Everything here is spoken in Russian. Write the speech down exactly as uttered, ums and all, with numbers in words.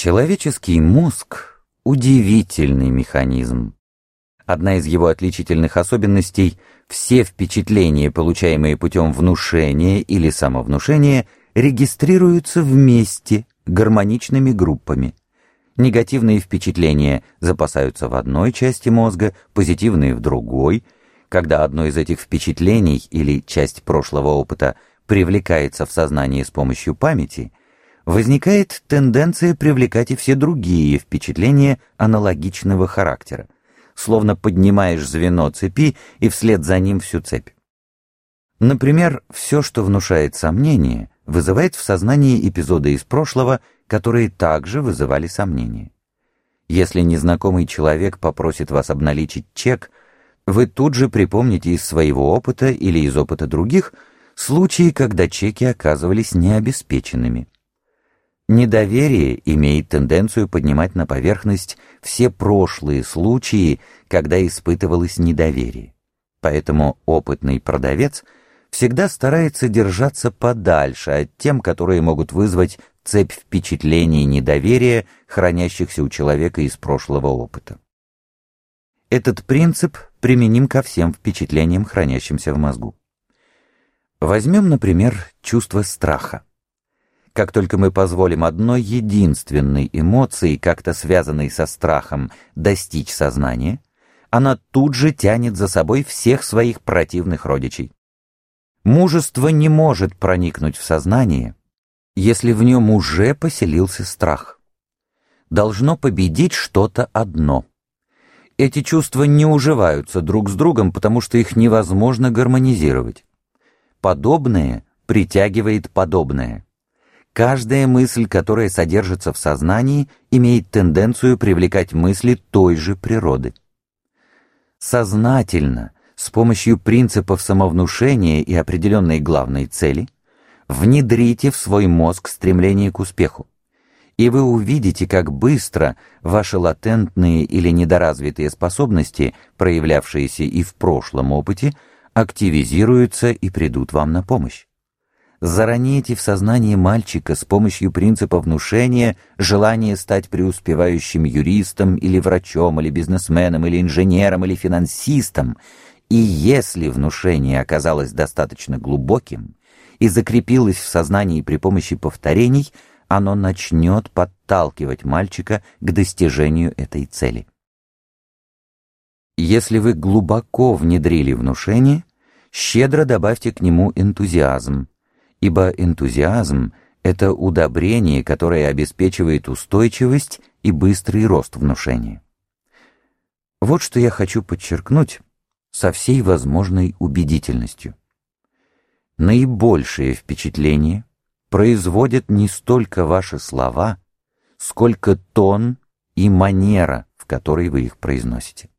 Человеческий мозг – удивительный механизм. Одна из его отличительных особенностей – все впечатления, получаемые путем внушения или самовнушения, регистрируются вместе, гармоничными группами. Негативные впечатления запасаются в одной части мозга, позитивные – в другой. Когда одно из этих впечатлений или часть прошлого опыта привлекается в сознание с помощью памяти, возникает тенденция привлекать и все другие впечатления аналогичного характера, словно поднимаешь звено цепи и вслед за ним всю цепь. Например, все, что внушает сомнение, вызывает в сознании эпизоды из прошлого, которые также вызывали сомнения. Если незнакомый человек попросит вас обналичить чек, вы тут же припомните из своего опыта или из опыта других случаи, когда чеки оказывались необеспеченными. Недоверие имеет тенденцию поднимать на поверхность все прошлые случаи, когда испытывалось недоверие. Поэтому опытный продавец всегда старается держаться подальше от тем, которые могут вызвать цепь впечатлений недоверия, хранящихся у человека из прошлого опыта. Этот принцип применим ко всем впечатлениям, хранящимся в мозгу. Возьмем, например, чувство страха. Как только мы позволим одной единственной эмоции, как-то связанной со страхом, достичь сознания, она тут же тянет за собой всех своих противных родичей. Мужество не может проникнуть в сознание, если в нем уже поселился страх. Должно победить что-то одно. Эти чувства не уживаются друг с другом, потому что их невозможно гармонизировать. Подобное притягивает подобное. Каждая мысль, которая содержится в сознании, имеет тенденцию привлекать мысли той же природы. Сознательно, с помощью принципов самовнушения и определенной главной цели, внедрите в свой мозг стремление к успеху, и вы увидите, как быстро ваши латентные или недоразвитые способности, проявлявшиеся и в прошлом опыте, активизируются и придут вам на помощь. Зароните в сознании мальчика с помощью принципа внушения желание стать преуспевающим юристом или врачом, или бизнесменом, или инженером, или финансистом, и если внушение оказалось достаточно глубоким и закрепилось в сознании при помощи повторений, оно начнет подталкивать мальчика к достижению этой цели. Если вы глубоко внедрили внушение, щедро добавьте к нему энтузиазм, ибо энтузиазм — это удобрение, которое обеспечивает устойчивость и быстрый рост внушения. Вот что я хочу подчеркнуть со всей возможной убедительностью. Наибольшее впечатление производят не столько ваши слова, сколько тон и манера, в которой вы их произносите.